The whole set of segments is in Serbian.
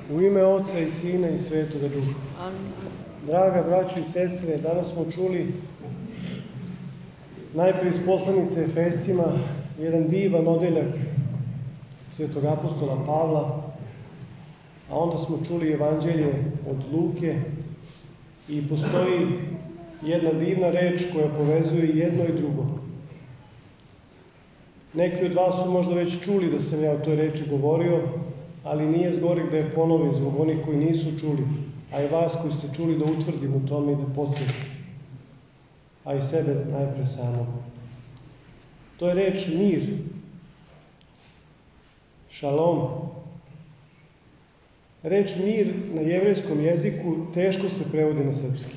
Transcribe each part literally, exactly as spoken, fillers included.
U ime Oca i Sina i Svetoga Duha. Draga braćo i sestre, danas smo čuli najprije iz poslanice Efescima jedan divan odeljak svetog apostola Pavla, a onda smo čuli evanđelje od Luke i postoji jedna divna reč koja povezuje jedno i drugo. Neki od vas su možda već čuli da sam ja o toj reči govorio, ali nije zgoreg da je ponovim zbog onih koji nisu čuli, a i vas koji ste čuli da utvrdim u tome i da podsjetim, a i sebe najpre samog. To je reč mir, šalom. Reč mir na jevrejskom jeziku teško se prevodi na srpski.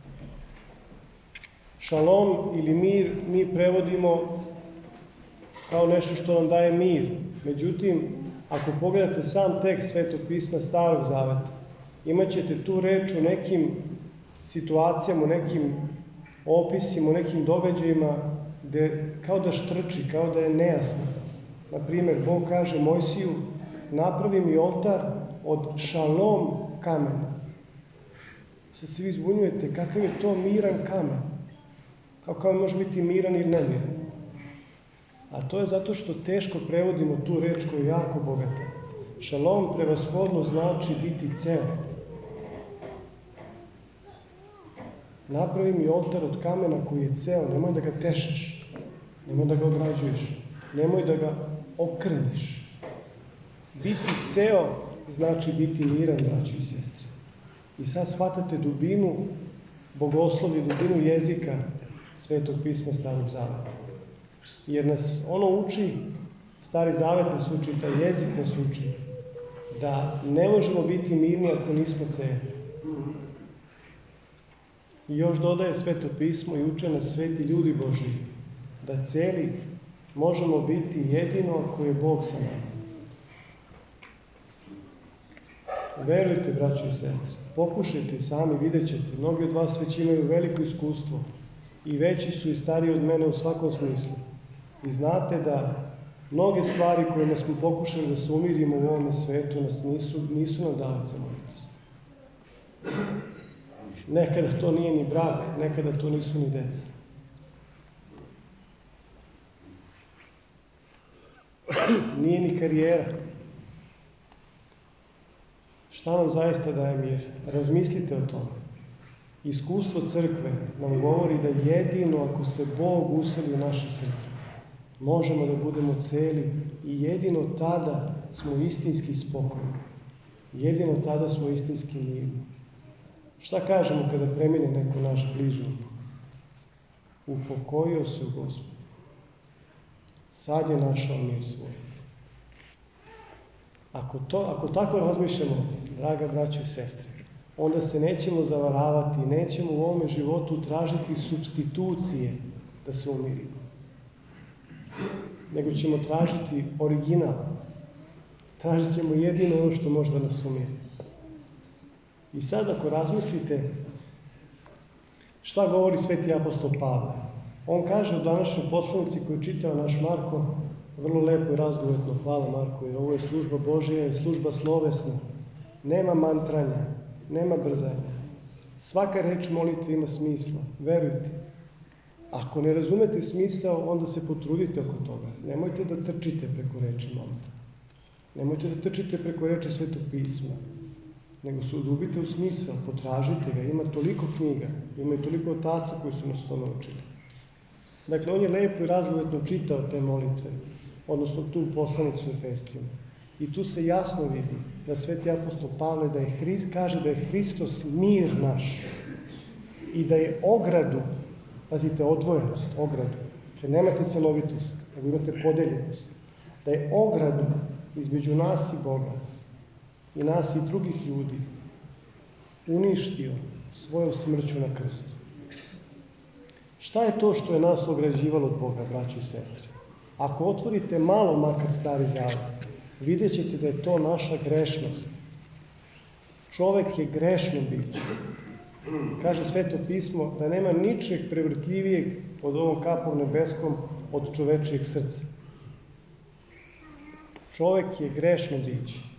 Šalom ili mir mi prevodimo kao nešto što nam daje mir. Međutim, ako pogledate sam tekst Svetog pisma Starog zaveta, imat ćete tu reč u nekim situacijama, u nekim opisima, u nekim događajima gde kao da štrči, kao da je nejasno. Naprimjer, Bog kaže Mojsiju, napravi mi oltar od šalom kamena. Sad se vi zbunjujete, kakav je to miran kamen? Kao kamen može biti miran ili nemiran? A to je zato što teško prevodimo tu reč koja je jako bogata. Šalom prevashodno znači biti ceo. Napravi mi oltar od kamena koji je ceo, nemoj da ga tešeš, nemoj da ga ograđuješ, nemoj da ga okrniš. Biti ceo znači biti miran, braćo i sestre. I sad shvatate dubinu bogoslovlja, dubinu jezika Svetog pisma Starog zaveta. Jer nas ono uči, Stari zavet nas uči, taj jezik nas uči, da ne možemo biti mirni ako nismo celi. I još dodaje Sveto pismo i uče nas sveti ljudi Božji, da celi možemo biti jedino ako je Bog sa nama. Verujte, braćo i sestre, pokušajte sami, vidjet ćete, mnogi od vas već imaju veliko iskustvo i veći su i stariji od mene u svakom smislu. I znate da mnoge stvari kojima smo pokušali da se umirimo u ovome svetu nas nisu, nisu nam dali celovitost. Nekada to nije ni brak, nekada to nisu ni deca. Nije ni karijera. Šta nam zaista daje mir? Razmislite o tome. Iskustvo crkve nam govori da jedino ako se Bog useli u naše srce, možemo da budemo celi i jedino tada smo istinski spokojni. Jedino tada smo istinski mirni. Šta kažemo kada premine neko naš bližnji? Upokojio se u Gospodu. Sad je našao mir svoj. Ako, to, ako tako razmišljamo, draga braćo i sestre, onda se nećemo zavaravati, nećemo u ovome životu tražiti supstitucije da se umirimo. Nego ćemo tražiti original. Tražit ćemo jedino ono što može da nas umiri. I sad ako razmislite šta govori sveti apostol Pavle, on kaže u današnjoj poslanici koju čitao naš Marko, vrlo lepo i razgovetno, hvala Marko, jer ovo je služba Božja i služba slovesna. Nema mantranja, nema brzanja. Svaka reč molitve ima smisla, verujte. Ako ne razumete smisao, onda se potrudite oko toga. Nemojte da trčite preko reči molitve. Nemojte da trčite preko reči Svetog pisma. Nego se udubite u smisao, potražite ga. Ima toliko knjiga, ima i toliko otaca koji su nas to naučili. Dakle, on je lepo i razgovetno čitao te molitve, odnosno tu poslanicu Efescima. I tu se jasno vidi da sveti apostol Pavle da je Hrist, kaže da je Hristos mir naš i da je ogradu, pazite, odvojenost, ogradu, znači nemate celovitost, nego imate podeljenost, da je ogradu između nas i Boga i nas i drugih ljudi uništio svojom smrću na krstu. Šta je to što je nas ograđivalo od Boga, braći i sestre? Ako otvorite malo makar Stari zavet, vidjet ćete da je to naša grešnost. Čovek je grešno biće. Kaže Sveto pismo da nema ničeg prevrtljivijeg pod ovom kapom nebeskom od čovečijeg srca. Čovek je grešno biće.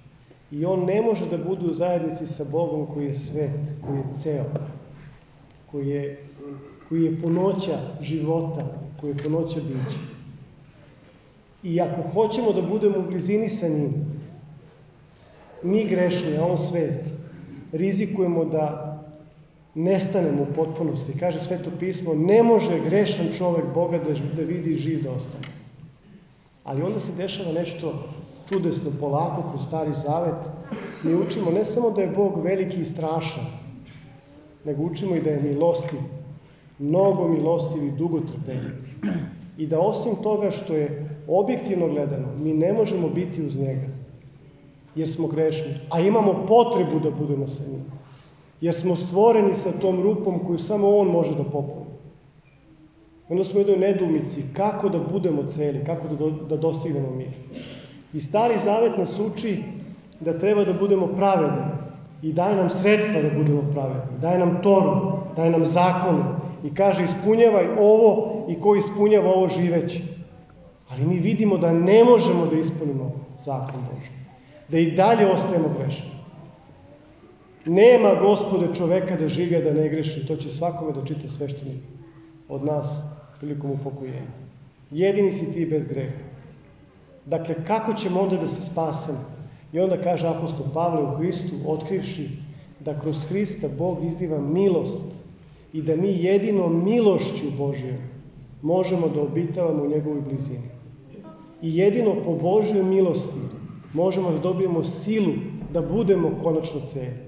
I on ne može da bude u zajednici sa Bogom koji je svet, koji je ceo, koji je, koji je punoća života, koji je punoća bića. I ako hoćemo da budemo u blizini sa njim, mi grešni, a on svet, rizikujemo da nestanemo u potpunosti. Kaže Sveto pismo, ne može grešan čovek Boga da, da vidi živ da ostane. Ali onda se dešava nešto čudesno, polako, kroz Stari Zavet. Mi učimo ne samo da je Bog veliki i strašan, nego učimo i da je milostiv, mnogo milostiv i dugotrpeljiv. I da osim toga što je objektivno gledano, mi ne možemo biti uz njega, jer smo grešni, a imamo potrebu da budemo sa njim. Jer smo stvoreni sa tom rupom koju samo on može da popuni. Onda smo u jednoj nedoumici kako da budemo celi, kako da, do, da dostignemo mir. I Stari Zavet nas uči da treba da budemo pravedni i daje nam sredstva da budemo pravedni. Daje nam Toru, daje nam zakone i kaže ispunjavaj ovo i ko ispunjava ovo živeći. Ali mi vidimo da ne možemo da ispunimo zakon Božji. Da i dalje ostajemo grešni. Nema, Gospode, čoveka da živi, a da ne greši. To će svakome da čita sveštenik od nas prilikom upokojenja. Jedini si ti bez greha. Dakle, kako ćemo onda da se spasemo? I onda kaže apostol Pavle u Hristu, otkrivši da kroz Hrista Bog izliva milost i da mi jedino milošću Božjom možemo da obitavamo u njegovoj blizini. I jedino po Božjoj milosti možemo da dobijemo silu da budemo konačno celi.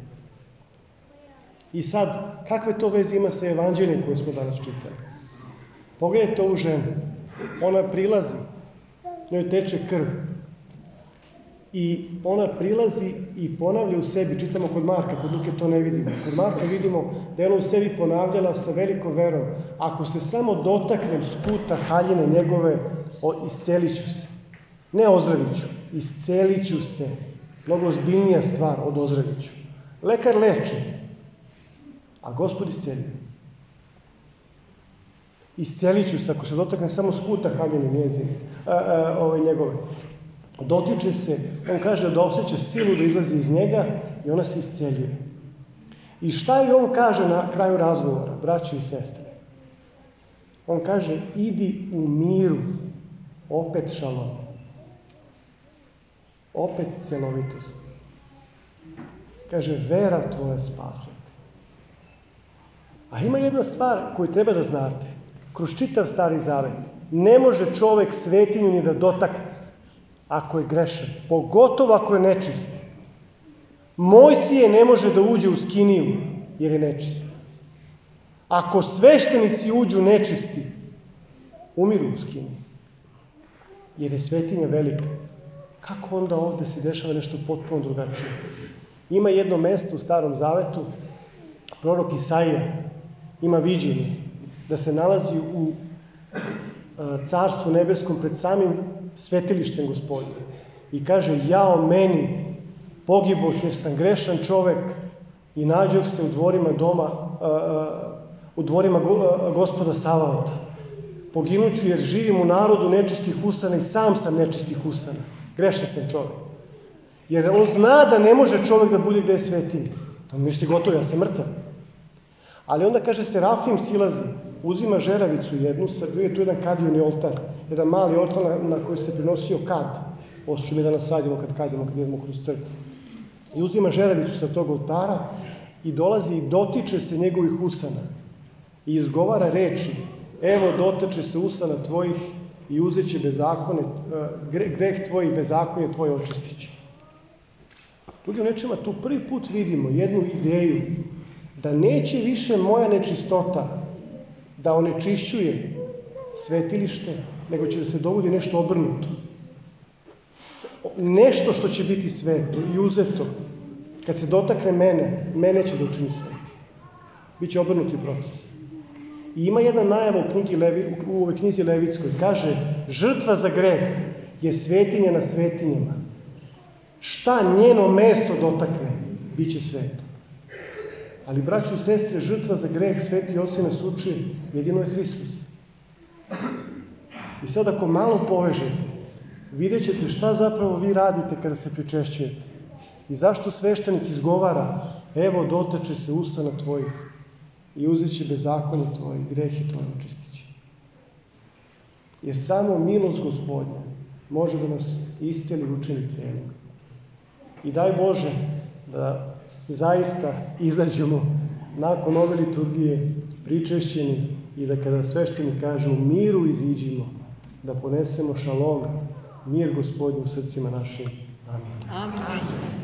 I sad, kakve to veze ima sa evanđeljem koje smo danas čitali? Pogledajte ovu ženu. Ona prilazi, njoj teče krv. I ona prilazi i ponavlja u sebi, čitamo kod Marka, kod Luke to ne vidimo. Kod Marka vidimo da je ona u sebi ponavljala sa velikom verom. Ako se samo dotaknem skuta haljine njegove, iscelit ću se. Ne ozdravit ću, iscelit ću se. Mnogo ozbiljnija stvar od ozdravit ću. Lekar leči, a Gospod isceljuje. Iscelit ću se, ako se dotakne samo skuta haljine njezine, a, a, ove njegove. Dotiče se, on kaže da osjeća silu da izlazi iz njega i ona se isceljuje. I šta je on kaže na kraju razgovora, braćo i sestre? On kaže, idi u miru, opet šalom, opet celovitost. Kaže, vera tvoja spasla te. A ima jedna stvar koju treba da znate. Kroz čitav Stari Zavet ne može čovek svetinju ni da dotakne ako je grešan, pogotovo ako je nečist. Mojsije ne može da uđe u skiniju jer je nečist. Ako sveštenici uđu nečisti, umiru u skiniji jer je svetinja velika. Kako onda ovde se dešava nešto potpuno drugačije? Ima jedno mesto u Starom Zavetu, prorok Isaija ima viđenje da se nalazi u carstvu nebeskom pred samim svetilištem Gospodnjim. I kaže, jao meni, pogiboh jer sam grešan čovek i nađoh se u dvorima doma, u dvorima Gospoda Savaota. Poginuću jer živim u narodu nečistih usana i sam sam nečistih usana. Grešan sam čovek. Jer on zna da ne može čovek da bude gde je svetinja. On misli, gotovo, ja sam mrtav. Ali onda kaže, Serafim silazi, uzima žeravicu jednu, bio je tu jedan kadijuni oltar, jedan mali oltar na, na koji se prinosio kad. Ovo što mi danas radimo kad kadimo, kad idemo kroz crkvu. I uzima žeravicu sa tog oltara i dolazi i dotiče se njegovih usana. I izgovara reči, evo dotiče se usana tvojih i uzet će bezakone, greh tvoj i bezakonje tvoje očistiće. Drugim rečima, tu prvi put vidimo jednu ideju da neće više moja nečistota da onečišćuje svetilište, nego će da se dogodi nešto obrnuto. Nešto što će biti sveto i uzeto, kad se dotakne mene, mene će da učini sveti. Biće obrnuti proces. I ima jedna najava u, knjigi Levi, u ovoj knjizi Levitskoj. Kaže, žrtva za greh je svetinja na svetinjama. Šta njeno meso dotakne, bit će sveto. Ali, braćo i sestre, žrtva za greh, sveti oci nas uči, jedino je Hristos. I sad ako malo povežete, vidjet ćete šta zapravo vi radite kada se pričešćujete. I zašto sveštenik izgovara, evo dotače se usana tvojih i uzet će bezakonje tvoje i grehe tvoje očistiće. Jer samo milost Gospodnja može da nas isceli i učini celim. I daj Bože da zaista izađemo nakon ove liturgije pričešćeni i da kada sveštenik kaže u miru iziđimo, da ponesemo šalom, mir Gospodnju u srcima našim. Amin. Amin.